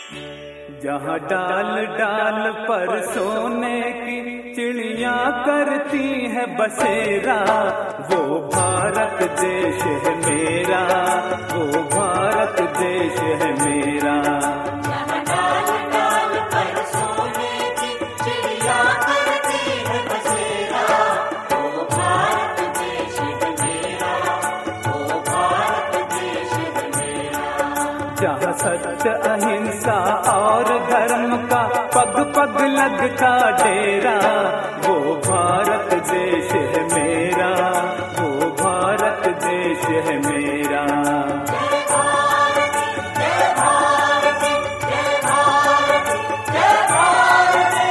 जहाँ डाल डाल पर सोने की चिड़ियाँ करती है बसेरा, वो भारत देश है मेरा, वो भारत देश है मेरा। जहाँ डाल डाल पर सोने की चिड़ियाँ करती है बसेरा, वो भारत देश है मेरा, वो भारत देश है मेरा। जहाँ सत्य अहिंसा और धर्म का पग पग लगता डेरा, वो भारत देश है मेरा, वो भारत देश है मेरा। जय भारती जय भारती जय भारती जय भारती।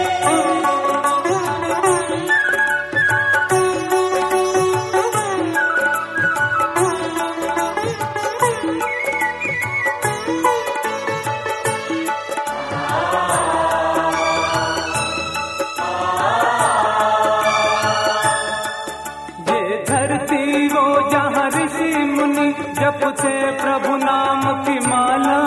ये धरती वो जहाँ ऋषि मुनि जपते प्रभु नाम की माला,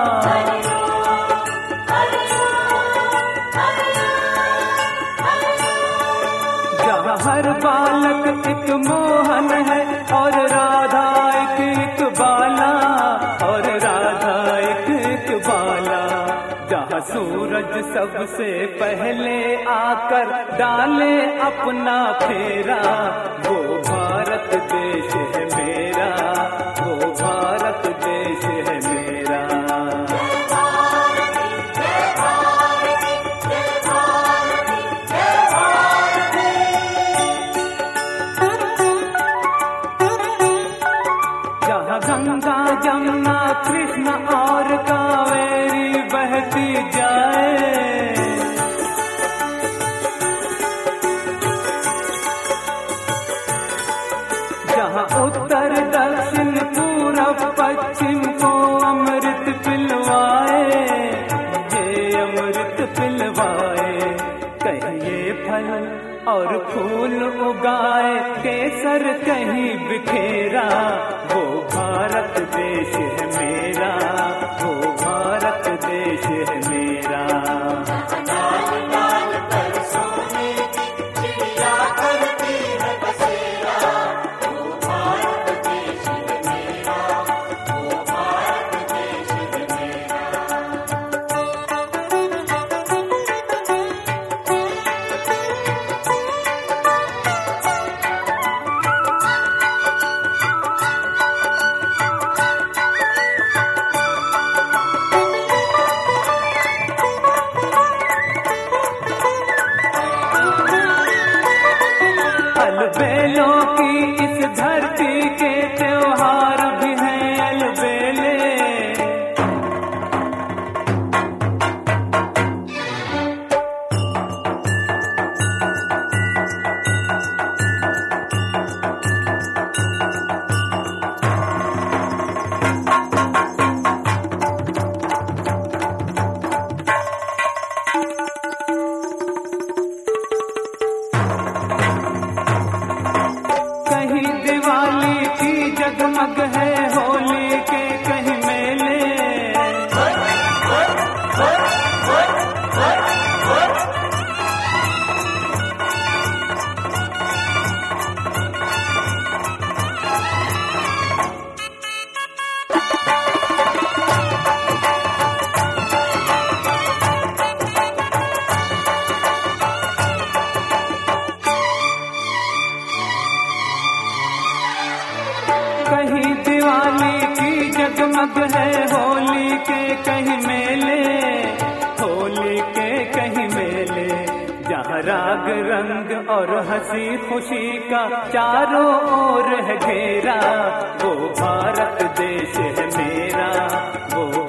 जहाँ हर बालक एक मोहन है और राधा एक बाला, और राधा एक बाला। जहाँ सूरज सबसे पहले आकर डाले अपना फेरा, वो भारत देश है मेरा, वो भारत देश है मेरा। जय भारती जय भारती जय भारती जय भारती। जहाँ गंगा जमुना कृष्ण और कावेरी बहती जाए, जहाँ उत्तर दक्षिण पूरब पश्चिम को अमृत पिलवाए, ये अमृत पिलवाए। कहीं ये फल और फूल उगाए, केसर कहीं बिखेरा, वो भारत देश है मेरा, वो भारत देश है मेरा। डाल डाल पर सोने की चिड़ियाँ करती है बसेरा, वो भारत देश है मेरा, वो भारत देश है मेरा। अलबेलों की इस धरती के त्योहार भी हैं अलबेले, कहीं दिवाली की जगमग है होली के कहीं मेले, कहीं दिवाली की जगमग है होली के कहीं मेले, होली के कहीं मेले। जहाँ राग रंग और हंसी खुशी का चारों ओर है घेरा, वो भारत देश है मेरा, वो